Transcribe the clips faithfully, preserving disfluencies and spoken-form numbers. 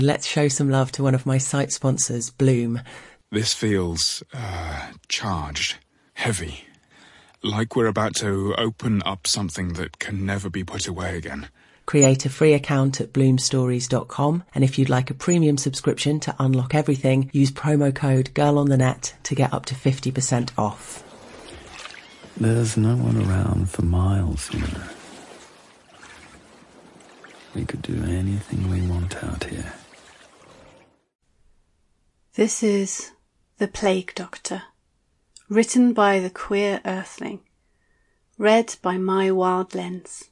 Let's show some love to one of my site sponsors, Bloom. This feels uh, charged, heavy, like we're about to open up something that can never be put away again. Create a free account at bloom stories dot com, and if you'd like a premium subscription to unlock everything, use promo code GIRLONTHENET to get up to fifty percent off. There's no one around for miles, you know. We could do anything we want out here. This is The Plague Doctor, written by the Queer Earthling, read by My Wild Lens.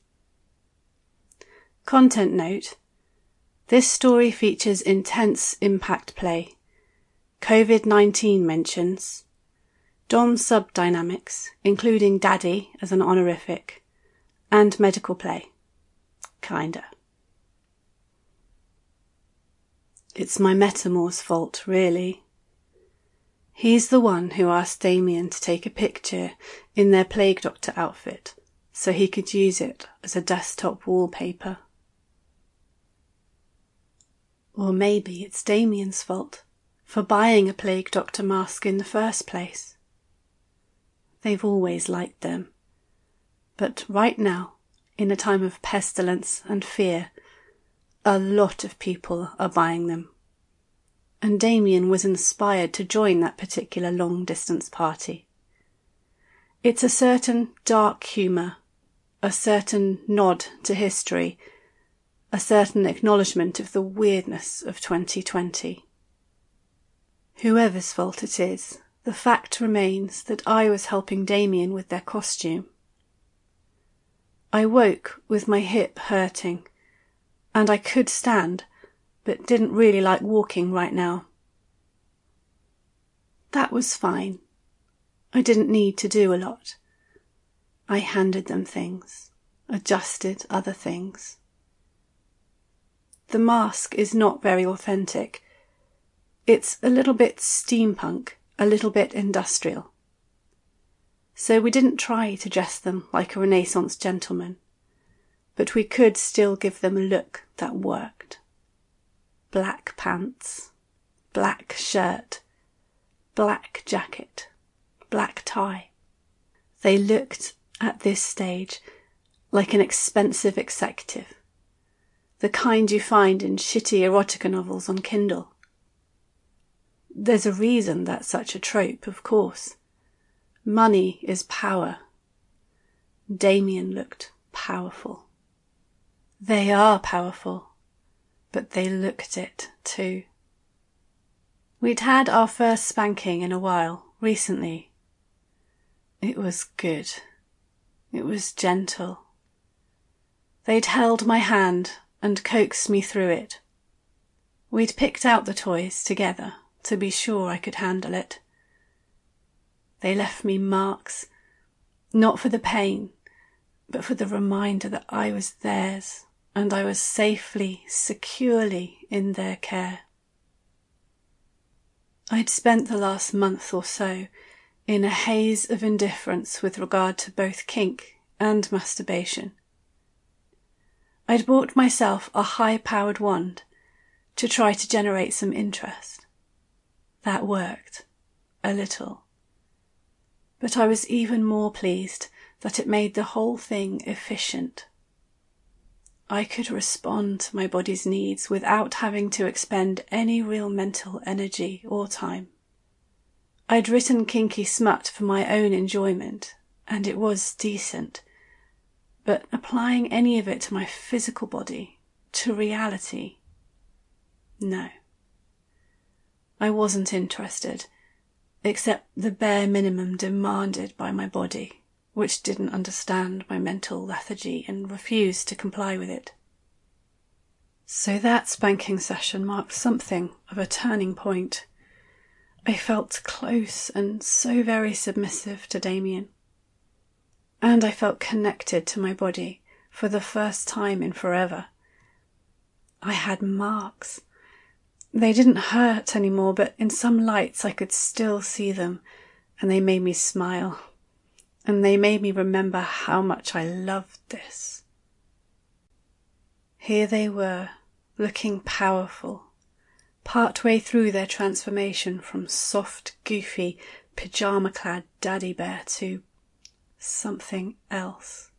Content note: this story features intense impact play, COVID nineteen mentions, Dom sub dynamics, including Daddy as an honorific, and medical play. Kinda. It's my Metamor's fault, really. He's the one who asked Damien to take a picture in their Plague Doctor outfit so he could use it as a desktop wallpaper. Or maybe it's Damien's fault for buying a Plague Doctor mask in the first place. They've always liked them. But right now, in a time of pestilence and fear, a lot of people are buying them. And Damien was inspired to join that particular long-distance party. It's a certain dark humour, a certain nod to history, a certain acknowledgement of the weirdness of twenty twenty. Whoever's fault it is, the fact remains that I was helping Damien with their costume. I woke with my hip hurting, and I could stand, but didn't really like walking right now. That was fine. I didn't need to do a lot. I handed them things, adjusted other things. The mask is not very authentic. It's a little bit steampunk, a little bit industrial. So we didn't try to dress them like a Renaissance gentleman, but we could still give them a look that worked. Black pants, black shirt, black jacket, black tie. They looked, at this stage, like an expensive executive, the kind you find in shitty erotica novels on Kindle. There's a reason that's such a trope, of course. Money is power. Damien looked powerful. They are powerful, but they looked it too. We'd had our first spanking in a while, recently. It was good. It was gentle. They'd held my hand and coaxed me through it. We'd picked out the toys together to be sure I could handle it. They left me marks, not for the pain, but for the reminder that I was theirs and I was safely, securely in their care. I'd spent the last month or so in a haze of indifference with regard to both kink and masturbation. I'd bought myself a high-powered wand to try to generate some interest. That worked, a little. But I was even more pleased that it made the whole thing efficient. I could respond to my body's needs without having to expend any real mental energy or time. I'd written kinky smut for my own enjoyment, and it was decent, but applying any of it to my physical body, to reality, no. I wasn't interested, except the bare minimum demanded by my body, which didn't understand my mental lethargy and refused to comply with it. So that spanking session marked something of a turning point. I felt close and so very submissive to Damien. And I felt connected to my body for the first time in forever. I had marks. They didn't hurt anymore, but in some lights I could still see them, and they made me smile. And they made me remember how much I loved this. Here they were, looking powerful partway through their transformation from soft, goofy, pyjama-clad daddy bear to something else.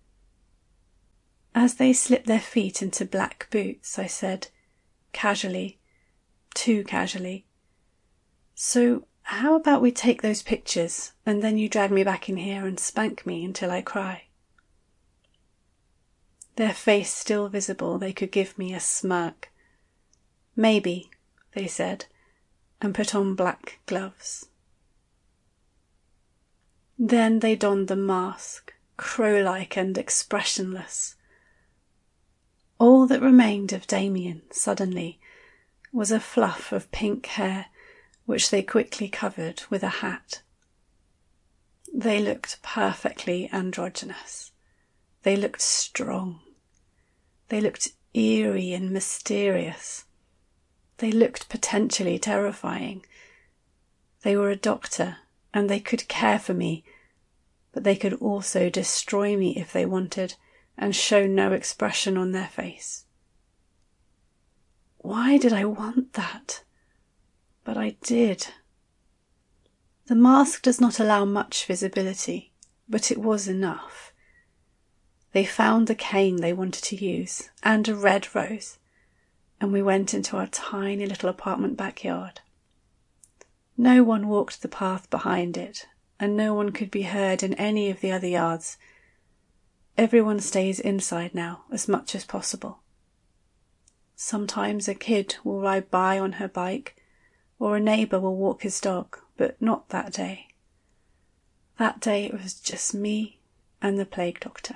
As they slipped their feet into black boots, I said, casually, too casually, "So how about we take those pictures and then you drag me back in here and spank me until I cry?" Their face still visible, they could give me a smirk. "Maybe," they said, and put on black gloves. Then they donned the mask, crow-like and expressionless. All that remained of Damien, suddenly, was a fluff of pink hair, which they quickly covered with a hat. They looked perfectly androgynous. They looked strong. They looked eerie and mysterious. They looked potentially terrifying. They were a doctor, and they could care for me, but they could also destroy me if they wanted, and show no expression on their face. Why did I want that? But I did. The mask does not allow much visibility, but it was enough. They found the cane they wanted to use, and a red rose, and we went into our tiny little apartment backyard. No one walked the path behind it, and no one could be heard in any of the other yards. Everyone stays inside now as much as possible. Sometimes a kid will ride by on her bike, or a neighbour will walk his dog, but not that day. That day it was just me and the plague doctor.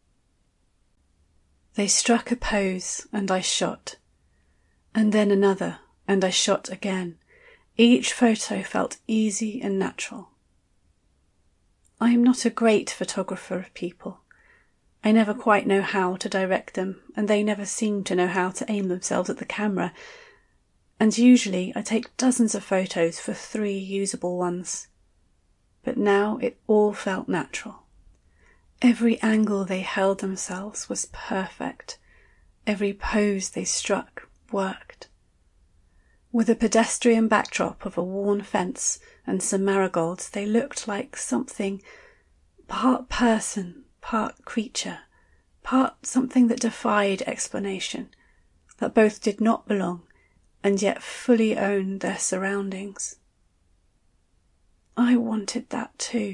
They struck a pose, and I shot. And then another, and I shot again. Each photo felt easy and natural. I am not a great photographer of people. I never quite know how to direct them, and they never seem to know how to aim themselves at the camera, and usually I take dozens of photos for three usable ones. But now it all felt natural. Every angle they held themselves was perfect. Every pose they struck worked. With a pedestrian backdrop of a worn fence and some marigolds, they looked like something part person, part creature, part something that defied explanation, that both did not belong and yet fully owned their surroundings. I wanted that too.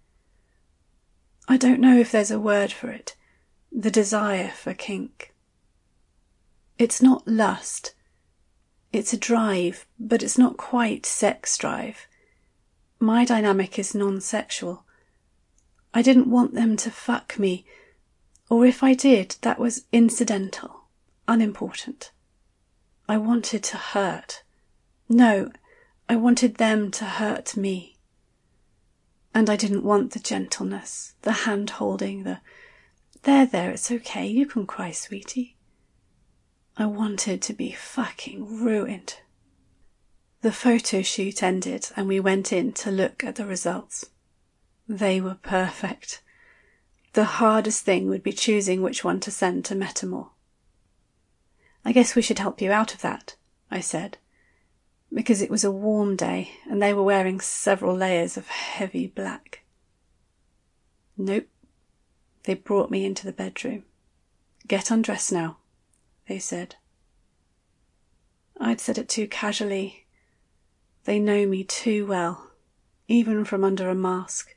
I don't know if there's a word for it, the desire for kink. It's not lust. It's a drive, but it's not quite sex drive. My dynamic is non-sexual. I didn't want them to fuck me, or if I did, that was incidental, unimportant. I wanted to hurt. No, I wanted them to hurt me. And I didn't want the gentleness, the hand-holding, the, there, there, it's okay, you can cry, sweetie. I wanted to be fucking ruined. The photo shoot ended and we went in to look at the results. They were perfect. The hardest thing would be choosing which one to send to Metamor. I guess we should help you out of that, I said, because it was a warm day and they were wearing several layers of heavy black. Nope. They brought me into the bedroom. Get undressed now, they said. I'd said it too casually. They know me too well, even from under a mask.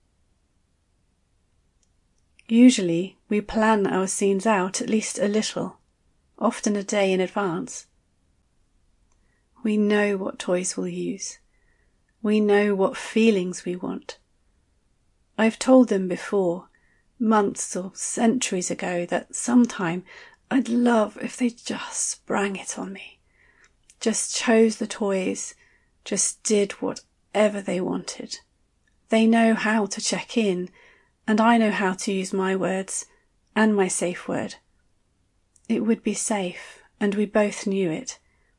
Usually we plan our scenes out at least a little, often a day in advance. We know what toys we'll use. We know what feelings we want. I've told them before, months or centuries ago, that sometime I'd love if they just sprang it on me. Just chose the toys, just did whatever they wanted. They know how to check in, and I know how to use my words and my safe word. It would be safe, and we both knew it.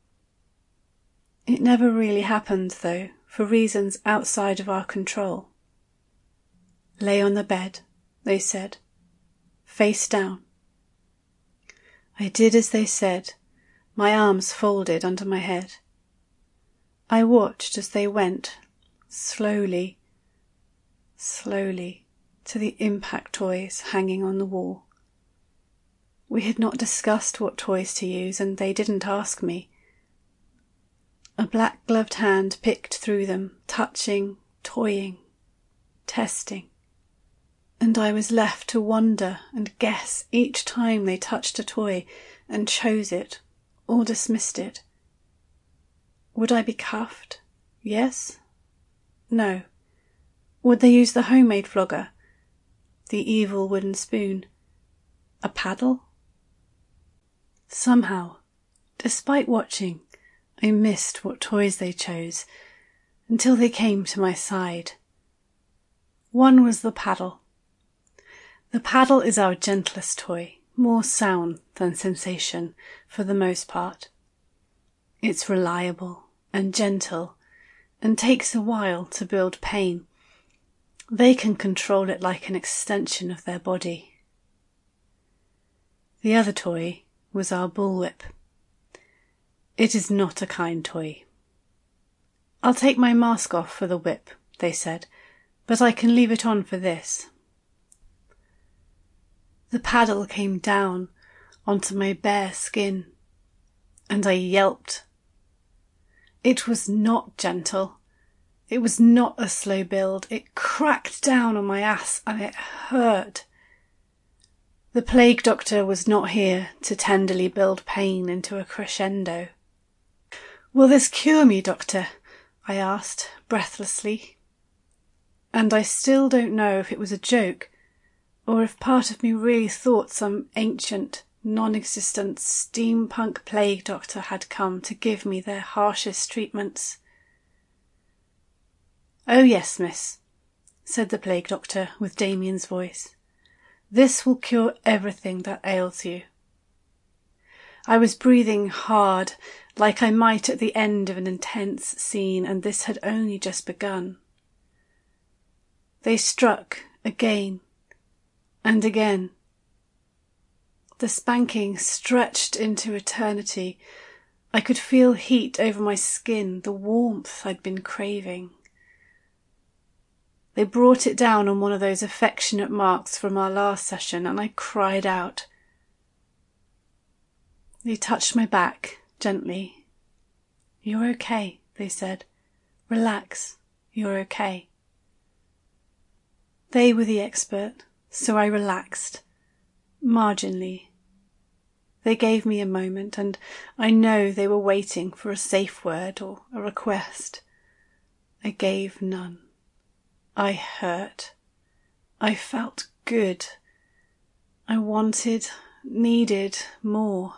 It never really happened, though, for reasons outside of our control. Lay on the bed, they said, face down. I did as they said, my arms folded under my head. I watched as they went, slowly, slowly, to the impact toys hanging on the wall. We had not discussed what toys to use, and they didn't ask me. A black-gloved hand picked through them, touching, toying, testing, and I was left to wonder and guess each time they touched a toy and chose it or dismissed it. Would I be cuffed? Yes? No. Would they use the homemade flogger? The evil wooden spoon? A paddle? Somehow, despite watching, I missed what toys they chose until they came to my side. One was the paddle. The paddle is our gentlest toy, more sound than sensation for the most part. It's reliable and gentle and takes a while to build pain. They can control it like an extension of their body. The other toy was our bullwhip. It is not a kind toy. I'll take my mask off for the whip, they said, but I can leave it on for this. The paddle came down onto my bare skin, and I yelped. It was not gentle. It was not a slow build. It cracked down on my ass, and it hurt. The plague doctor was not here to tenderly build pain into a crescendo. "Will this cure me, doctor?" I asked, breathlessly. And I still don't know if it was a joke, or if part of me really thought some ancient, non-existent steampunk plague doctor had come to give me their harshest treatments. "Oh yes, miss," said the plague doctor with Damien's voice. "This will cure everything that ails you." I was breathing hard, like I might at the end of an intense scene, and this had only just begun. They struck again and again. The spanking stretched into eternity. I could feel heat over my skin, the warmth I'd been craving. They brought it down on one of those affectionate marks from our last session, and I cried out. They touched my back gently. "You're okay," they said. "Relax, you're okay." They were the expert, so I relaxed, marginally. They gave me a moment, and I know they were waiting for a safe word or a request. I gave none. I hurt. I felt good. I wanted, needed more.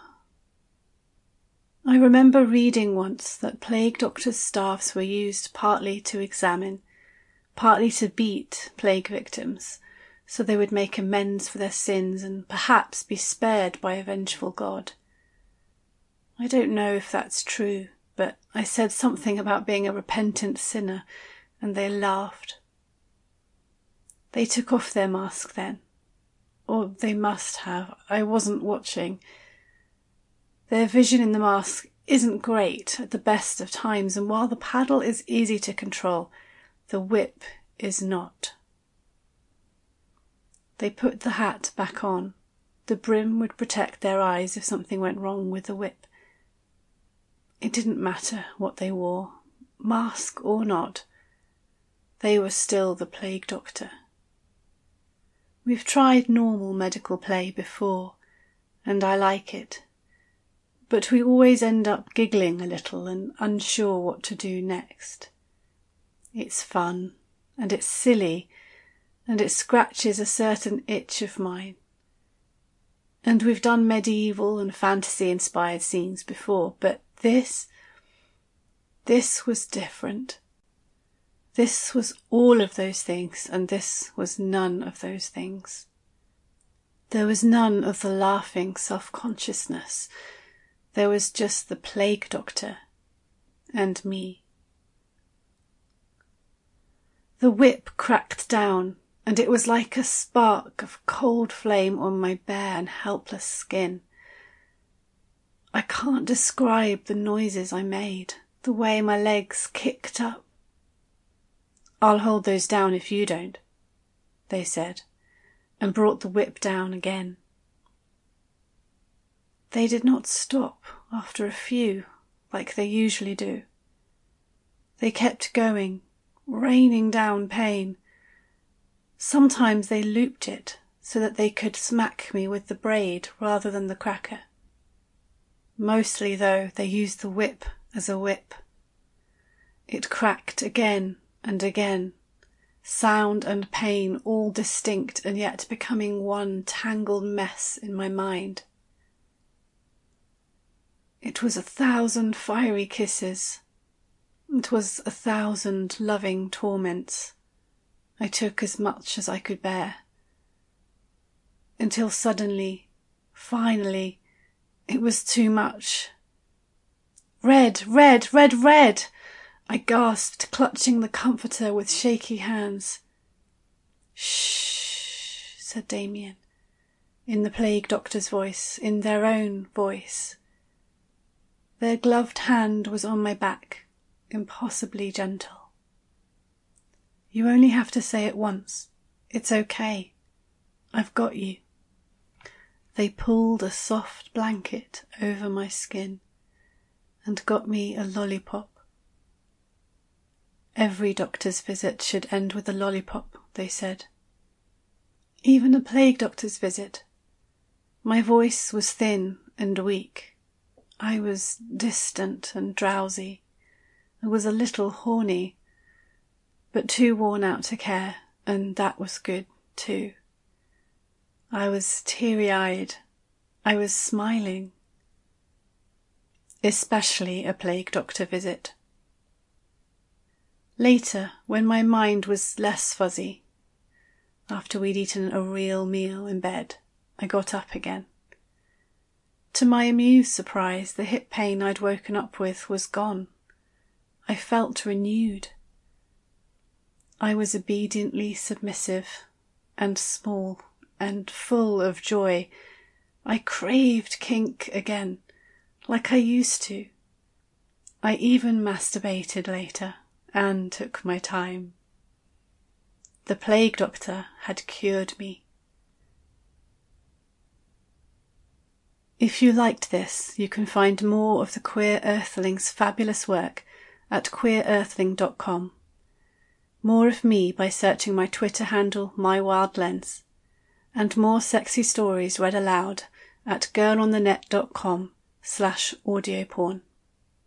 I remember reading once that plague doctors' staffs were used partly to examine, partly to beat plague victims, so they would make amends for their sins and perhaps be spared by a vengeful God. I don't know if that's true, but I said something about being a repentant sinner, and they laughed. They took off their mask then. Or they must have. I wasn't watching. Their vision in the mask isn't great at the best of times, and while the paddle is easy to control, the whip is not. They put the hat back on. The brim would protect their eyes if something went wrong with the whip. It didn't matter what they wore, mask or not. They were still the plague doctor. We've tried normal medical play before, and I like it. But we always end up giggling a little and unsure what to do next. It's fun, and it's silly, and it scratches a certain itch of mine. And we've done medieval and fantasy-inspired scenes before, but this, this was different. This was all of those things, and this was none of those things. There was none of the laughing self-consciousness. There was just the plague doctor and me. The whip cracked down, and it was like a spark of cold flame on my bare and helpless skin. I can't describe the noises I made, the way my legs kicked up. "I'll hold those down if you don't," they said, and brought the whip down again. They did not stop after a few, like they usually do. They kept going, raining down pain. Sometimes they looped it so that they could smack me with the braid rather than the cracker. Mostly, though, they used the whip as a whip. It cracked again and again, sound and pain all distinct and yet becoming one tangled mess in my mind. It was a thousand fiery kisses. It was a thousand loving torments. I took as much as I could bear. Until suddenly, finally, it was too much. "Red, red, red, red!" I gasped, clutching the comforter with shaky hands. "Shh," said Damien, in the plague doctor's voice, in their own voice. Their gloved hand was on my back, impossibly gentle. "You only have to say it once. It's okay. I've got you." They pulled a soft blanket over my skin and got me a lollipop. Every doctor's visit should end with a lollipop, they said. Even a plague doctor's visit. My voice was thin and weak. I was distant and drowsy. I was a little horny, but too worn out to care, and that was good too. I was teary-eyed. I was smiling. Especially a plague doctor visit. Later, when my mind was less fuzzy, after we'd eaten a real meal in bed, I got up again. To my amused surprise, the hip pain I'd woken up with was gone. I felt renewed. I was obediently submissive and small and full of joy. I craved kink again, like I used to. I even masturbated later and took my time. The plague doctor had cured me. If you liked this, you can find more of the Queer Earthling's fabulous work at queer earthling dot com. More of me by searching my Twitter handle MyWildLens, and more sexy stories read aloud at girlonthenet dot com slash audioporn.